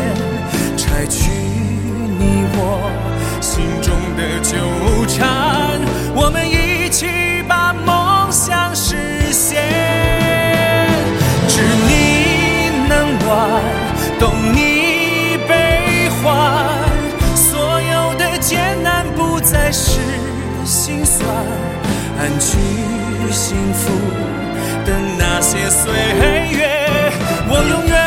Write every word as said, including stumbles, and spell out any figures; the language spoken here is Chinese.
拆去你我心中的纠缠，我们一起把梦想实现。知你能暖，懂你悲欢，所有的艰难不再是心酸，安居幸福的那些岁月，我永远